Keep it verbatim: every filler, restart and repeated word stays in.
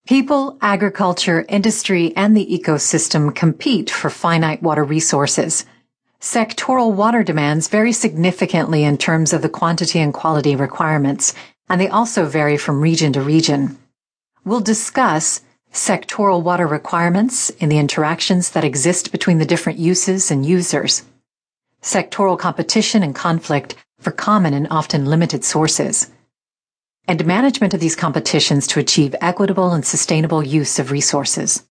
People, agriculture, industry, and the ecosystem compete for finite water resources. Sectoral water demands vary significantly in terms of the quantity and quality requirements, and they also vary from region to region. We'll discuss sectoral water requirements in the interactions that exist between the different uses and users, sectoral competition and conflict for common and often limited sources, and management of these competitions to achieve equitable and sustainable use of resources.